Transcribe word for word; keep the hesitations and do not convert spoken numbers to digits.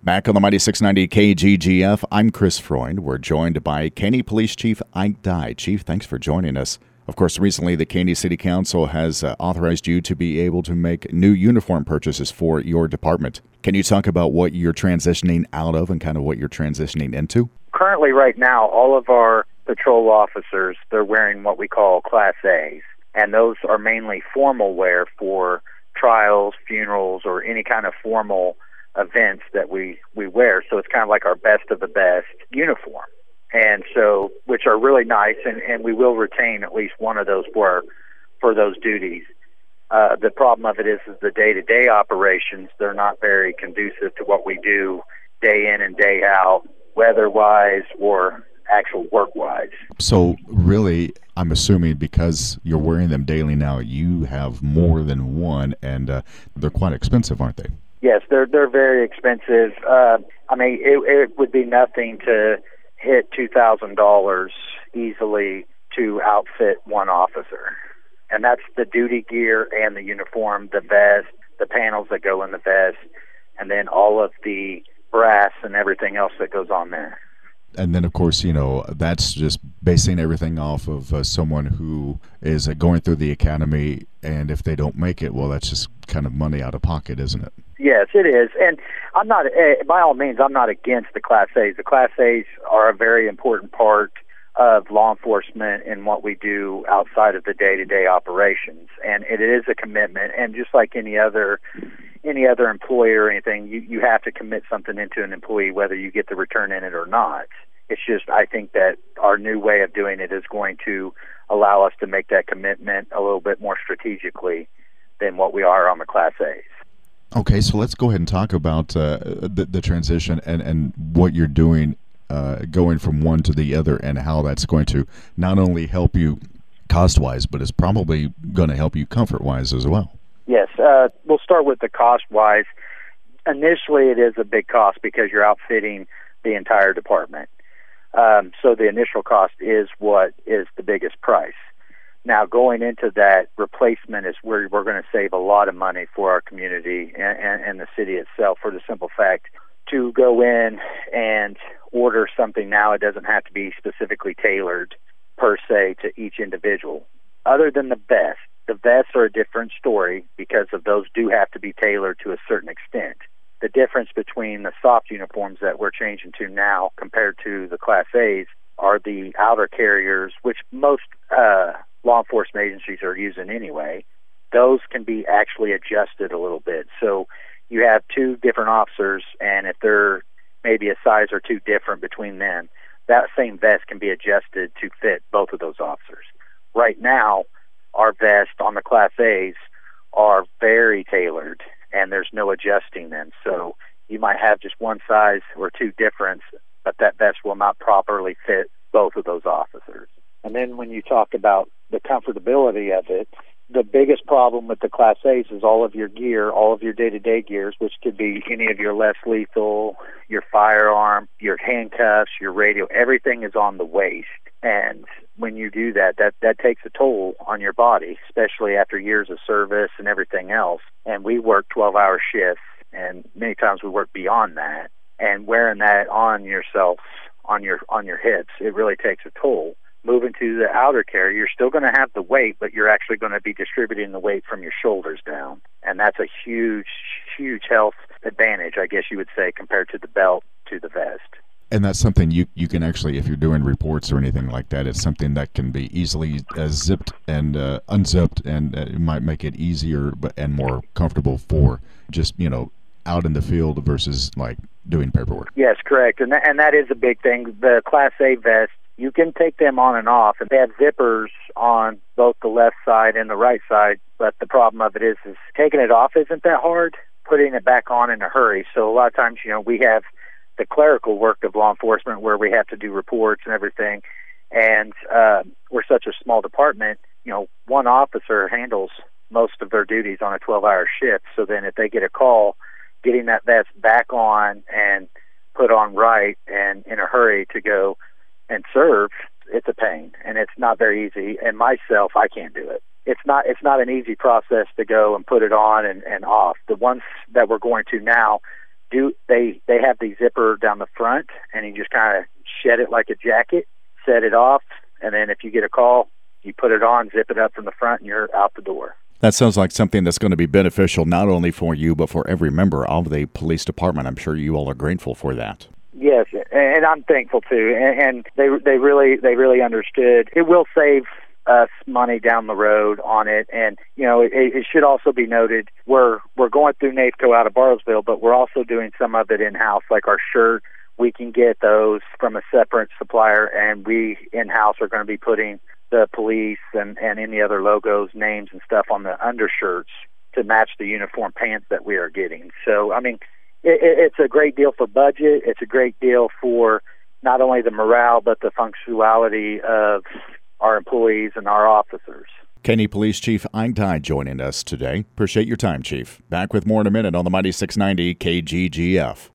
Back on the Mighty six ninety K G G F, I'm Chris Freund. We're joined by Caney Police Chief Ike Dye. Chief, thanks for joining us. Of course, recently the Caney City Council has uh, authorized you to be able to make new uniform purchases for your department. Can you talk about what you're transitioning out of and kind of what you're transitioning into? Currently, right now, all of our patrol officers, they're wearing what we call Class A's, and those are mainly formal wear for trials, funerals, or any kind of formal events that we, we wear. So it's kind of like our best of the best uniform. And so, which are really nice, and, and we will retain at least one of those for, for those duties. Uh, the problem of it is, is the day-to-day operations, they're not very conducive to what we do day in and day out, weather-wise or actual work-wise. So really, I'm assuming because you're wearing them daily now, you have more than one, and uh, they're quite expensive, aren't they? Yes, they're they're very expensive. Uh, I mean, it, it would be nothing to hit two thousand dollars easily to outfit one officer. And that's the duty gear and the uniform, the vest, the panels that go in the vest, and then all of the brass and everything else that goes on there. And then, of course, you know, that's just basing everything off of uh, someone who is uh, going through the academy, and if they don't make it, well, that's just kind of money out of pocket, isn't it? Yes, it is. And I'm not, uh, by all means, I'm not against the Class A's. The Class A's are a very important part of law enforcement and what we do outside of the day-to-day operations. And it is a commitment, and just like any other any other employer or anything, you, you have to commit something into an employee whether you get the return in it or not. It's just, I think that our new way of doing it is going to allow us to make that commitment a little bit more strategically than what we are on the Class A's. Okay, so let's go ahead and talk about uh, the, the transition and, and what you're doing uh, going from one to the other, and how that's going to not only help you cost-wise, but it's probably going to help you comfort-wise as well. Yes, uh, we'll start with the cost-wise. Initially, it is a big cost because you're outfitting the entire department. Um, so the initial cost is what is the biggest price. Now, going into that replacement is where we're going to save a lot of money for our community and, and, and the city itself, for the simple fact to go in and order something now, it doesn't have to be specifically tailored per se to each individual. Other than the vest, the vests are a different story because of those do have to be tailored to a certain extent. The difference between the soft uniforms that we're changing to now compared to the Class A's are the outer carriers, which most uh, law enforcement agencies are using anyway. Those can be actually adjusted a little bit. So you have two different officers, and if they're maybe a size or two different between them, that same vest can be adjusted to fit both of those officers. Right now, our vests on the Class A's are very tailored, and there's no adjusting them. So you might have just one size or two difference, but that vest will not properly fit both of those officers. And then when you talk about the comfortability of it, the biggest problem with the Class A's is all of your gear, all of your day-to-day gears, which could be any of your less lethal, your firearm, your handcuffs, your radio, everything is on the waist. And when you do that, that, that takes a toll on your body, especially after years of service and everything else. And we work twelve-hour shifts, and many times we work beyond that. And wearing that on yourself, on your on your hips, it really takes a toll. Moving to the outer carrier, you're still going to have the weight, but you're actually going to be distributing the weight from your shoulders down. And that's a huge, huge health advantage, I guess you would say, compared to the belt to the vest. And that's something you you can actually, if you're doing reports or anything like that, it's something that can be easily uh, zipped and uh, unzipped, and uh, it might make it easier but and more comfortable for just, you know, out in the field versus like doing paperwork. Yes, correct. And that, and that is a big thing. The Class A vest, you can take them on and off, and they have zippers on both the left side and the right side, but the problem of it is, is taking it off isn't that hard, putting it back on in a hurry. So a lot of times, you know, we have the clerical work of law enforcement where we have to do reports and everything, and uh, we're such a small department, you know, one officer handles most of their duties on a twelve-hour shift, so then if they get a call, getting that vest back on and put on right and in a hurry to go and serve, it's a pain, and it's not very easy. And myself, I can't do it. It's not it's not an easy process to go and put it on and, and off. The ones that we're going to now, do they they have the zipper down the front, and you just kind of shed it like a jacket, set it off, and then if you get a call, you put it on, zip it up from the front, and you're out the door. That sounds like something that's going to be beneficial not only for you, but for every member of the police department. I'm sure you all are grateful for that. Yes, and I'm thankful too. And they they really they really understood. It will save us money down the road on it, and you know it, it should also be noted we're we're going through NAFCO out of Bartlesville, but we're also doing some of it in house, like our shirt. We can get those from a separate supplier, and we in house are going to be putting the police and, and any other logos, names, and stuff on the undershirts to match the uniform pants that we are getting. So, I mean, it, it's a great deal for budget. It's a great deal for not only the morale, but the functionality of our employees and our officers. Caney Police Chief Ike Dye joining us today. Appreciate your time, Chief. Back with more in a minute on the Mighty six ninety K G G F.